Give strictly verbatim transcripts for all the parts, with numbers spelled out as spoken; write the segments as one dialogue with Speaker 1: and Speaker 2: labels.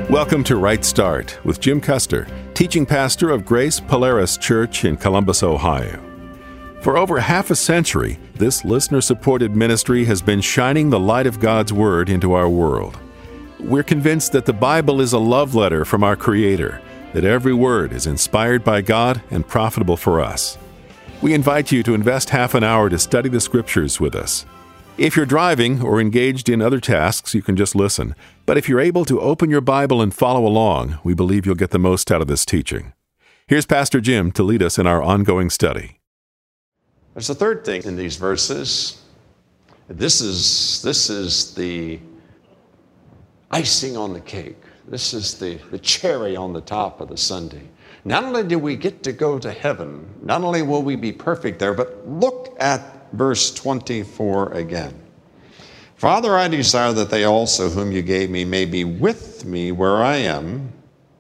Speaker 1: Welcome to Right Start with Jim Custer, teaching pastor of Grace Polaris Church in Columbus, Ohio. For over half a century, this listener-supported ministry has been shining the light of God's Word into our world. We're convinced that the Bible is a love letter from our Creator, that every word is inspired by God and profitable for us. We invite you to invest half an hour to study the Scriptures with us. If you're driving or engaged in other tasks, you can just listen. But if you're able to open your Bible and follow along, we believe you'll get the most out of this teaching. Here's Pastor Jim to lead us in our ongoing study.
Speaker 2: There's a third thing in these verses. This is, this is the icing on the cake. This is the, the cherry on the top of the sundae. Not only do we get to go to heaven, not only will we be perfect there, but look at verse twenty-four again. Father, I desire that they also whom you gave me may be with me where I am,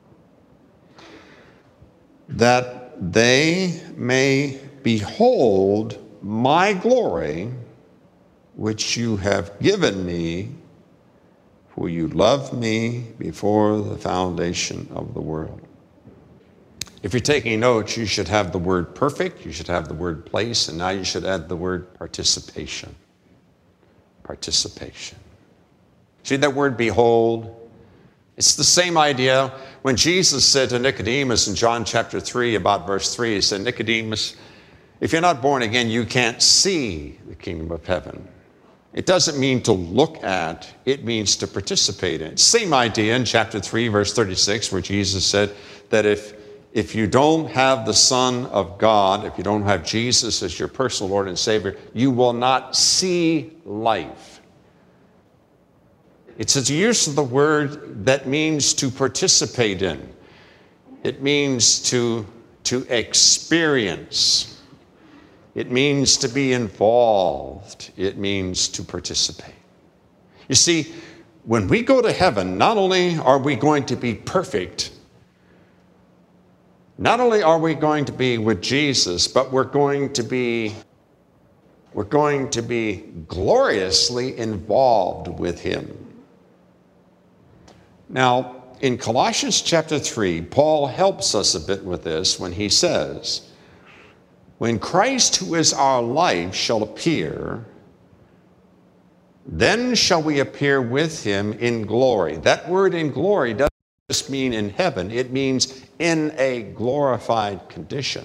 Speaker 2: that they may behold my glory, which you have given me, for you loved me before the foundation of the world. If you're taking notes, you should have the word perfect, you should have the word place, and now you should add the word participation. Participation. See that word behold? It's the same idea when Jesus said to Nicodemus in John chapter three, about verse three, he said, Nicodemus, if you're not born again, you can't see the kingdom of heaven. It doesn't mean to look at, it means to participate in. Same idea in chapter three, verse thirty-six, where Jesus said that if If you don't have the Son of God, if you don't have Jesus as your personal Lord and Savior, you will not see life. It's a use of the word that means to participate in. It means to, to experience. It means to be involved. It means to participate. You see, when we go to heaven, not only are we going to be perfect, not only are we going to be with Jesus, but we're going to be, we're going to be gloriously involved with him. Now, in Colossians chapter three, Paul helps us a bit with this when he says, when Christ, who is our life, shall appear, then shall we appear with him in glory. That word in glory doesn't just mean in heaven, it means in a glorified condition.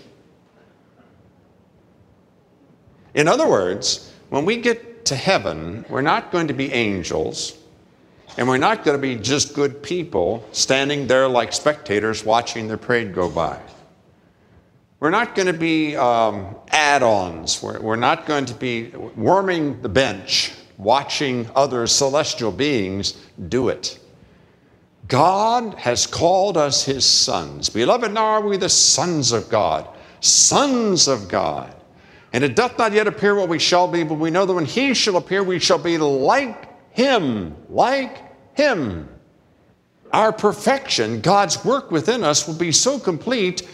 Speaker 2: In other words, when we get to heaven, we're not going to be angels, and we're not going to be just good people standing there like spectators watching their parade go by. We're not going to be um, add-ons. We're, we're not going to be warming the bench, watching other celestial beings do it. God has called us his sons. Beloved, now are we the sons of God, sons of God. And it doth not yet appear what we shall be, but we know that when he shall appear, we shall be like him, like him. Our perfection, God's work within us, will be so complete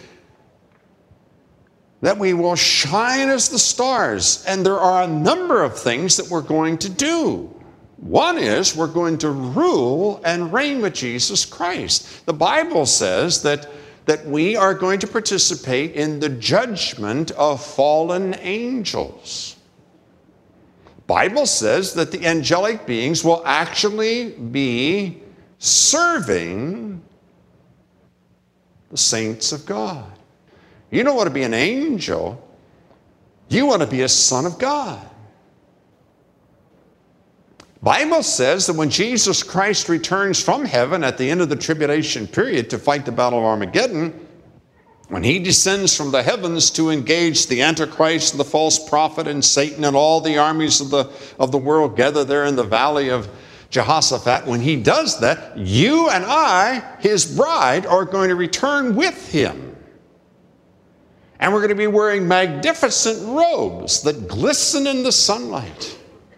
Speaker 2: that we will shine as the stars. And there are a number of things that we're going to do. One is we're going to rule and reign with Jesus Christ. The Bible says that, that we are going to participate in the judgment of fallen angels. The Bible says that the angelic beings will actually be serving the saints of God. You don't want to be an angel. You want to be a son of God. Bible says that when Jesus Christ returns from heaven at the end of the tribulation period to fight the battle of Armageddon, when he descends from the heavens to engage the Antichrist and the false prophet and Satan and all the armies of the, of the world gathered there in the valley of Jehoshaphat, when he does that, you and I, his bride, are going to return with him. And we're going to be wearing magnificent robes that glisten in the sunlight.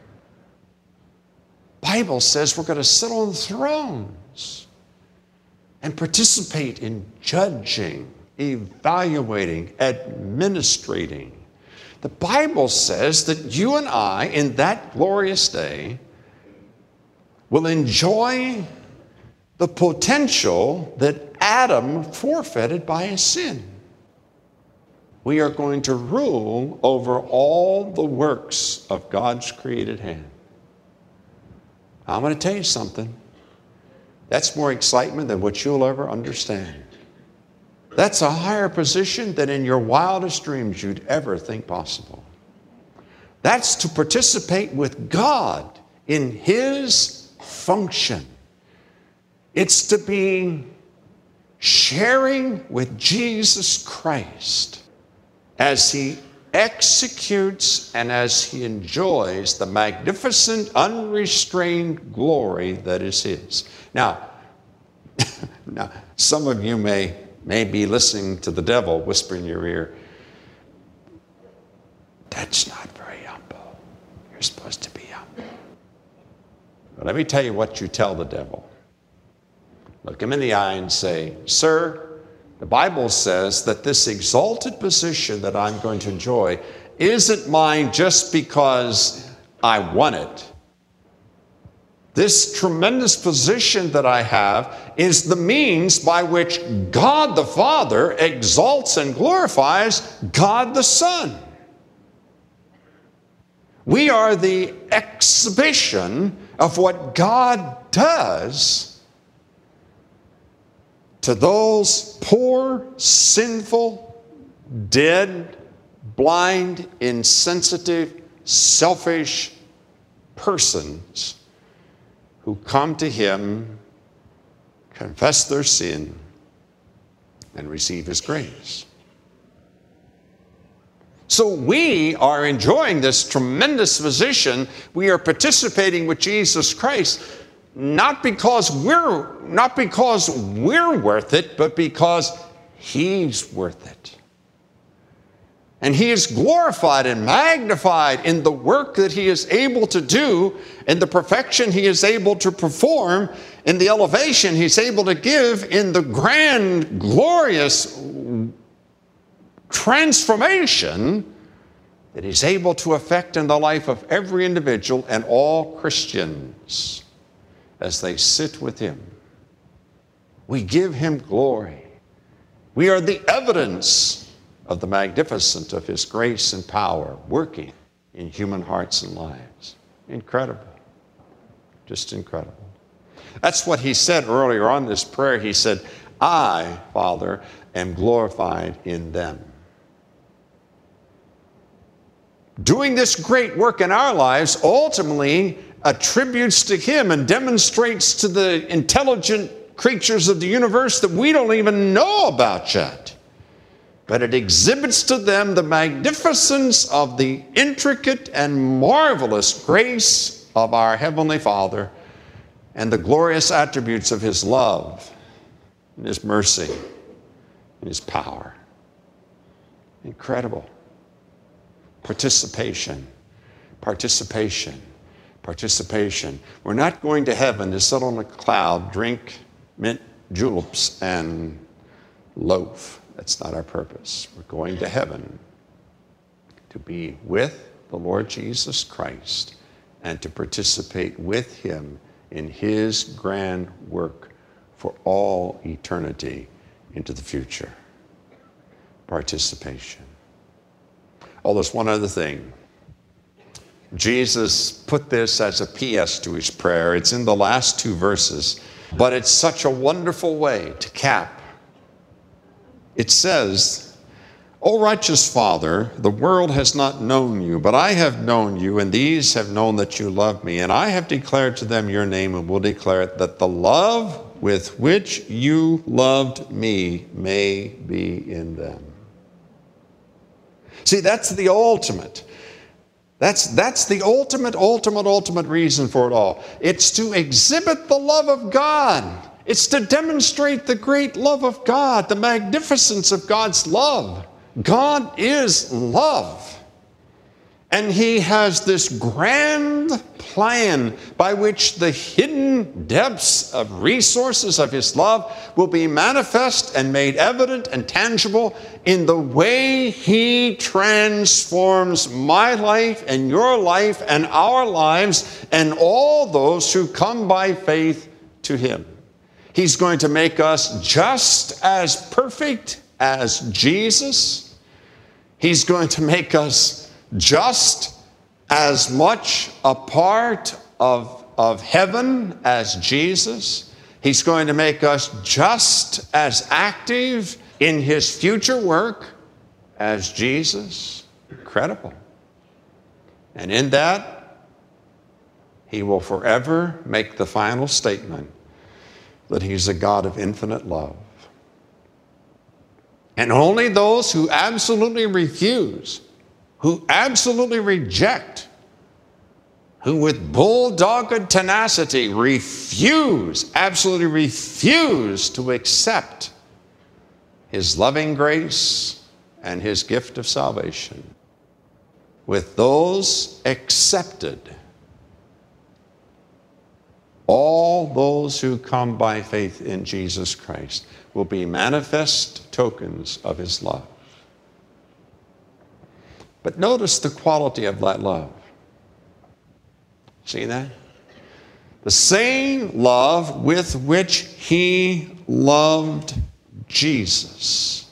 Speaker 2: Bible says we're going to sit on thrones and participate in judging, evaluating, administrating. The Bible says that you and I, in that glorious day, will enjoy the potential that Adam forfeited by his sin. We are going to rule over all the works of God's created hand. I'm going to tell you something. That's more excitement than what you'll ever understand. That's a higher position than in your wildest dreams you'd ever think possible. That's to participate with God in His function. It's to be sharing with Jesus Christ as He executes and as He enjoys the magnificent, unrestrained glory that is His. Now, now some of you may, may be listening to the devil whisper in your ear, that's not very humble. You're supposed to be humble. But let me tell you what you tell the devil. Look him in the eye and say, sir, the Bible says that this exalted position that I'm going to enjoy isn't mine just because I want it. This tremendous position that I have is the means by which God the Father exalts and glorifies God the Son. We are the exhibition of what God does to those poor, sinful, dead, blind, insensitive, selfish persons who come to Him, confess their sin, and receive His grace. So we are enjoying this tremendous position. We are participating with Jesus Christ, not because we're not because we're worth it, but because He's worth it. And He is glorified and magnified in the work that He is able to do, in the perfection He is able to perform, in the elevation He's able to give, in the grand, glorious transformation that He's able to effect in the life of every individual and all Christians as they sit with Him. We give Him glory. We are the evidence of the magnificence of His grace and power working in human hearts and lives. Incredible. Just incredible. That's what He said earlier on this prayer. He said, I, Father, am glorified in them. Doing this great work in our lives ultimately attributes to Him and demonstrates to the intelligent creatures of the universe that we don't even know about yet. But it exhibits to them the magnificence of the intricate and marvelous grace of our Heavenly Father and the glorious attributes of His love and His mercy and His power. Incredible. Participation, participation, participation. We're not going to heaven to sit on a cloud, drink mint juleps, and loaf. That's not our purpose. We're going to heaven to be with the Lord Jesus Christ and to participate with Him in His grand work for all eternity into the future. Participation. Oh, there's one other thing. Jesus put this as a P S to His prayer. It's in the last two verses, but it's such a wonderful way to cap. It says, O righteous Father, the world has not known you, but I have known you, and these have known that you love me. And I have declared to them your name and will declare it, that the love with which you loved me may be in them. See, that's the ultimate. That's, that's the ultimate, ultimate, ultimate reason for it all. It's to exhibit the love of God. It's to demonstrate the great love of God, the magnificence of God's love. God is love. And He has this grand plan by which the hidden depths of resources of His love will be manifest and made evident and tangible in the way He transforms my life and your life and our lives and all those who come by faith to Him. He's going to make us just as perfect as Jesus. He's going to make us just as much a part of, of heaven as Jesus. He's going to make us just as active in his future work as Jesus. Incredible. And in that, he will forever make the final statement that he's a God of infinite love. And only those who absolutely refuse, who absolutely reject, who with bulldogged tenacity refuse, absolutely refuse to accept his loving grace and his gift of salvation, with those accepted, all those who come by faith in Jesus Christ will be manifest tokens of his love. But notice the quality of that love. See that? The same love with which he loved Jesus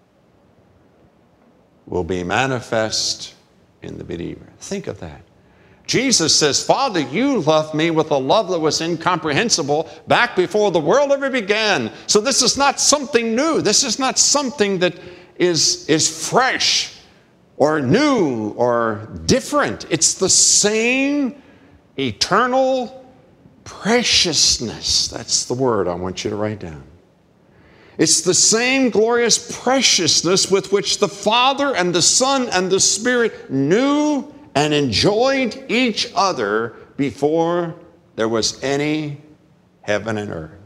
Speaker 2: will be manifest in the believer. Think of that. Jesus says, Father, you loved me with a love that was incomprehensible back before the world ever began. So this is not something new. This is not something that is, is fresh or new or different. It's the same eternal preciousness. That's the word I want you to write down. It's the same glorious preciousness with which the Father and the Son and the Spirit knew and enjoyed each other before there was any heaven and earth.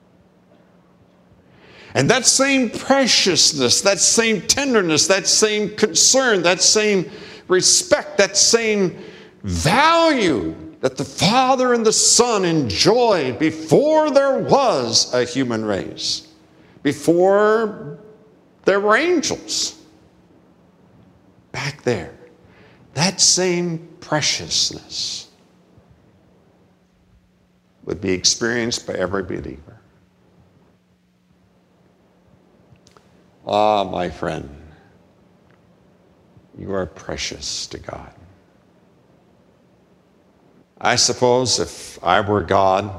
Speaker 2: And that same preciousness, that same tenderness, that same concern, that same respect, that same value that the Father and the Son enjoyed before there was a human race, before there were angels, back there. That same preciousness would be experienced by every believer. Ah, my friend, you are precious to God. I suppose if I were God,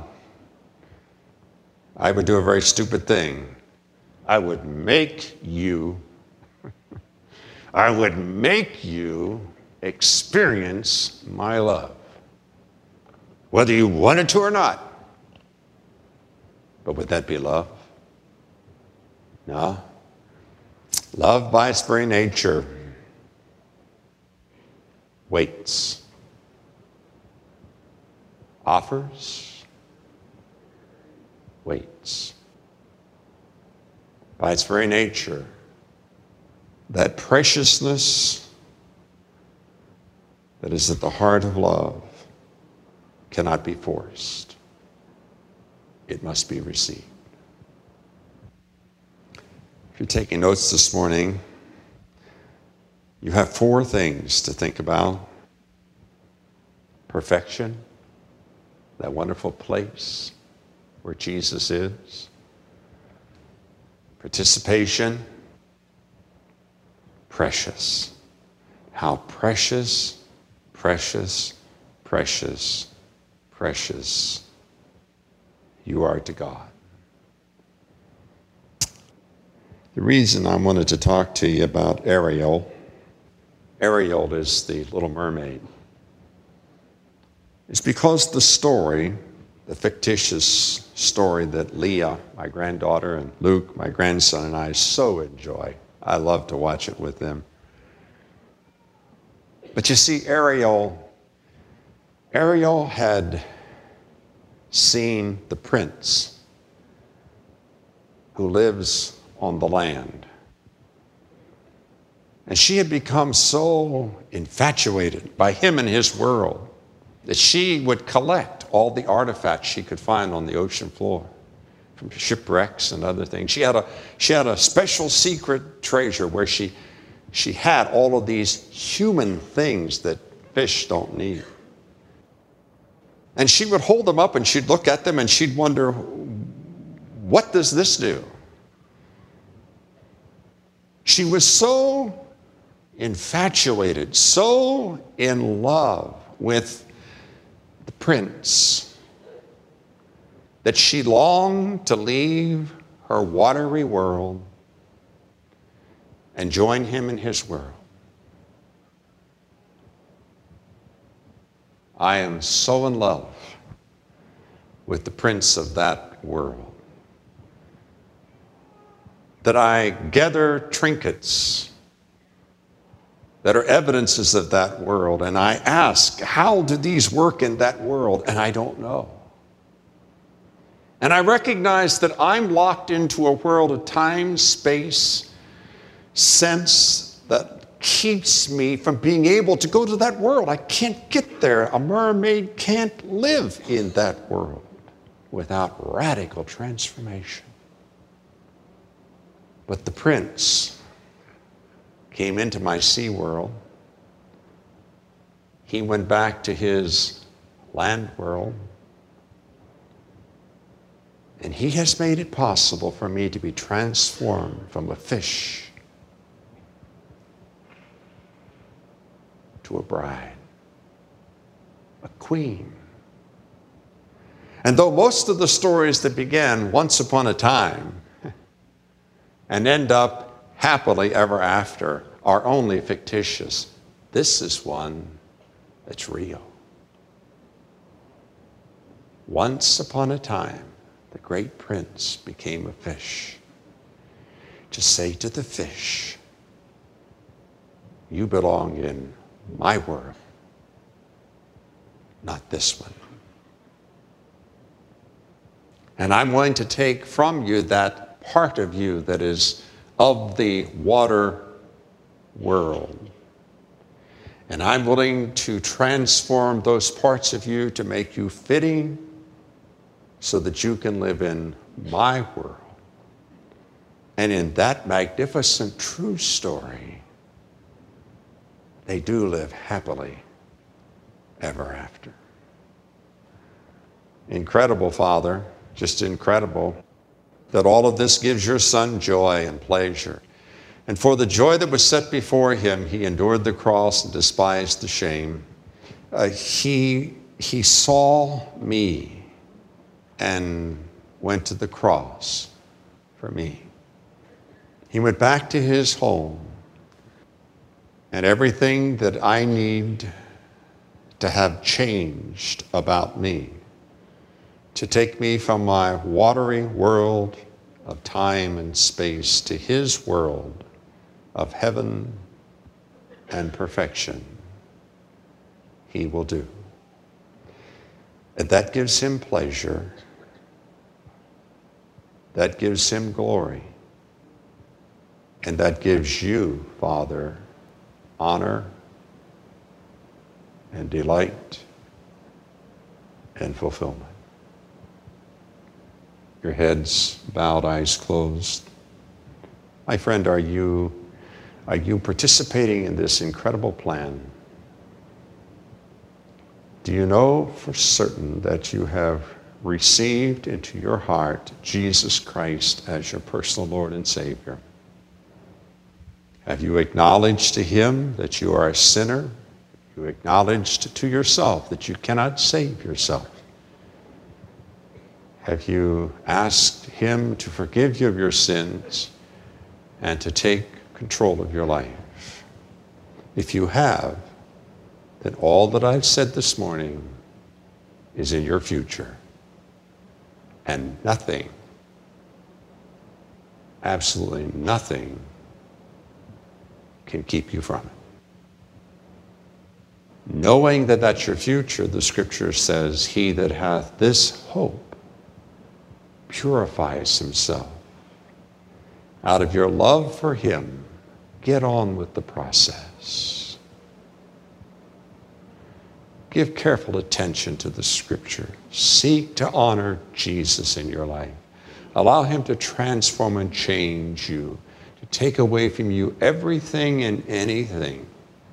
Speaker 2: I would do a very stupid thing. I would make you, I would make you experience my love, whether you wanted to or not. But would that be love? No. Love by its very nature waits, offers, waits. By its very nature, that preciousness that is at the heart of love cannot be forced. It must be received. If you're taking notes this morning, you have four things to think about. Perfection, that wonderful place where Jesus is. Participation, precious. How precious, precious, precious, precious you are to God. The reason I wanted to talk to you about Ariel, Ariel is the Little Mermaid, is because the story, the fictitious story that Leah, my granddaughter, and Luke, my grandson, and I so enjoy. I love to watch it with them. But you see, Ariel, Ariel had seen the prince who lives on the land. And she had become so infatuated by him and his world that she would collect all the artifacts she could find on the ocean floor, from shipwrecks and other things. She had a, she had a special secret treasure where she, she had all of these human things that fish don't need. And she would hold them up and she'd look at them and she'd wonder, what does this do? She was so infatuated, so in love with the prince that she longed to leave her watery world and join him in his world. I am so in love with the prince of that world that I gather trinkets that are evidences of that world, and I ask, how do these work in that world? And I don't know. And I recognize that I'm locked into a world of time, space, sense that keeps me from being able to go to that world. I can't get there. A mermaid can't live in that world without radical transformation. But the prince came into my sea world. He went back to his land world. And he has made it possible for me to be transformed from a fish to a bride, a queen. And though most of the stories that began once upon a time and end up happily ever after are only fictitious, this is one that's real. Once upon a time, the great prince became a fish to say to the fish, you belong in my world, not this one. And I'm going to take from you that part of you that is of the water world. And I'm willing to transform those parts of you to make you fitting so that you can live in my world. And in that magnificent true story, they do live happily ever after. Incredible, Father, just incredible that all of this gives your Son joy and pleasure. And for the joy that was set before him, he endured the cross and despised the shame. Uh, he, he saw me and went to the cross for me. He went back to his home, and everything that I need to have changed about me, to take me from my watery world of time and space to his world of heaven and perfection, he will do. And that gives him pleasure. That gives him glory. And that gives you, Father, honor and delight and fulfillment. Your heads bowed, eyes closed. My friend, are you, are you participating in this incredible plan? Do you know for certain that you have received into your heart Jesus Christ as your personal Lord and Savior? Have you acknowledged to him that you are a sinner? You acknowledged to yourself that you cannot save yourself? Have you asked him to forgive you of your sins and to take control of your life? If you have, then all that I've said this morning is in your future, and nothing, absolutely nothing, can keep you from it. Knowing that that's your future, the scripture says, he that hath this hope purifies himself. Out of your love for him, get on with the process. Give careful attention to the scripture. Seek to honor Jesus in your life. Allow him to transform and change you, to take away from you everything and anything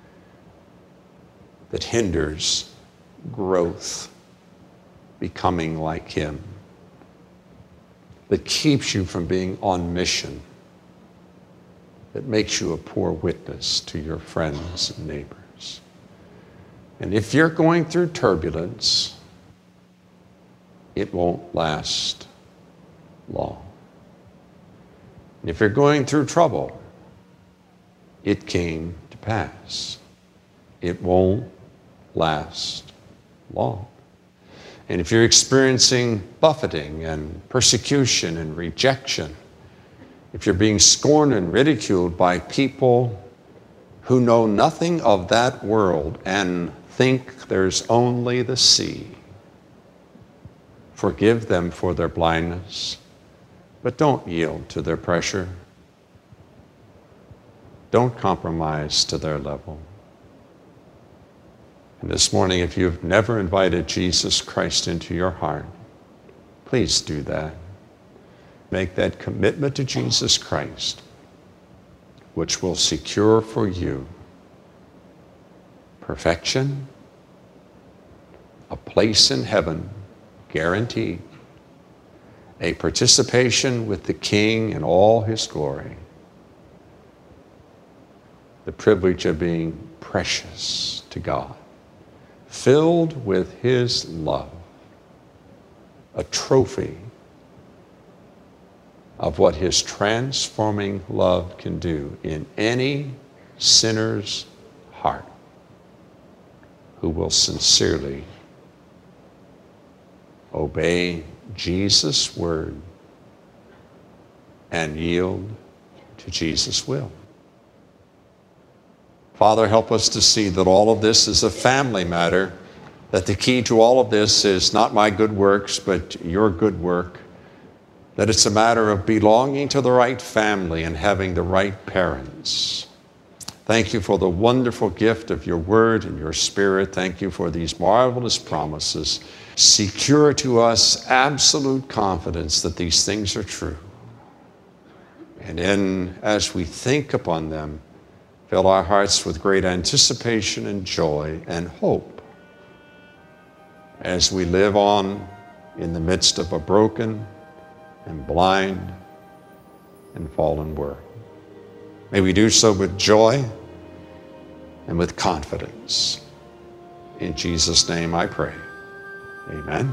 Speaker 2: that hinders growth, becoming like him. that keeps you from being on mission, that makes you a poor witness to your friends and neighbors. And if you're going through turbulence, it won't last long. And if you're going through trouble, it came to pass. It won't last long. And if you're experiencing buffeting and persecution and rejection, if you're being scorned and ridiculed by people who know nothing of that world and think there's only the sea, forgive them for their blindness, but don't yield to their pressure. Don't compromise to their level. And this morning, if you've never invited Jesus Christ into your heart, please do that. Make that commitment to Jesus Christ, which will secure for you perfection, a place in heaven guaranteed, a participation with the King in all his glory, the privilege of being precious to God, filled with his love, a trophy of what his transforming love can do in any sinner's heart who will sincerely obey Jesus' word and yield to Jesus' will. Father, help us to see that all of this is a family matter, that the key to all of this is not my good works, but your good work, that it's a matter of belonging to the right family and having the right parents. Thank you for the wonderful gift of your word and your spirit. Thank you for these marvelous promises. Secure to us absolute confidence that these things are true. And then, as we think upon them, fill our hearts with great anticipation and joy and hope as we live on in the midst of a broken and blind and fallen world. May we do so with joy and with confidence. In Jesus' name I pray. Amen.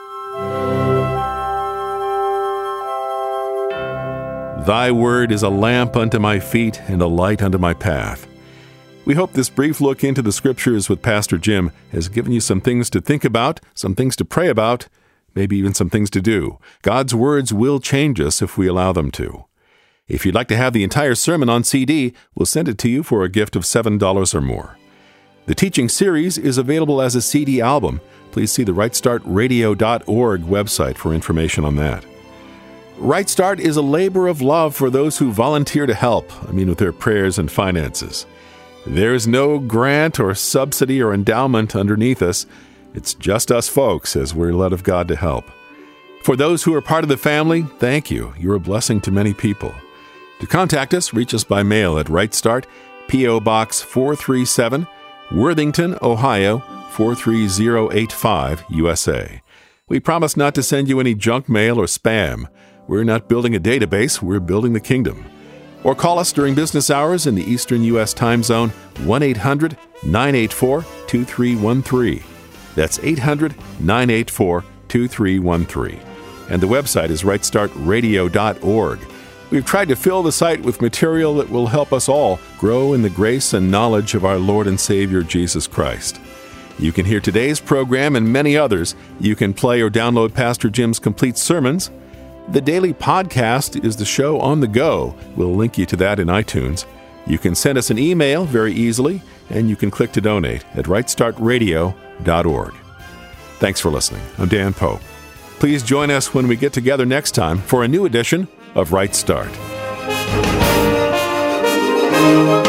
Speaker 1: Thy word is a lamp unto my feet and a light unto my path. We hope this brief look into the Scriptures with Pastor Jim has given you some things to think about, some things to pray about, maybe even some things to do. God's words will change us if we allow them to. If you'd like to have the entire sermon on C D, we'll send it to you for a gift of seven dollars or more. The teaching series is available as a C D album. Please see the right start radio dot org website for information on that. Right Start is a labor of love for those who volunteer to help, I mean with their prayers and finances. There's no grant or subsidy or endowment underneath us. It's just us folks as we're led of God to help. For those who are part of the family, thank you. You're a blessing to many people. To contact us, reach us by mail at Right Start, P O Box four three seven, Worthington, Ohio, four three zero eight five, U S A. We promise not to send you any junk mail or spam. We're not building a database, we're building the kingdom. Or call us during business hours in the Eastern U S time zone, one eight hundred nine eight four two three one three. That's eight hundred nine eight four two three one three. And the website is right start radio dot org. We've tried to fill the site with material that will help us all grow in the grace and knowledge of our Lord and Savior Jesus Christ. You can hear today's program and many others. You can play or download Pastor Jim's complete sermons. The daily podcast is the show on the go. We'll link you to that in iTunes. You can send us an email very easily, and you can click to donate at right start radio dot org. Thanks for listening. I'm Dan Pope. Please join us when we get together next time for a new edition of Right Start.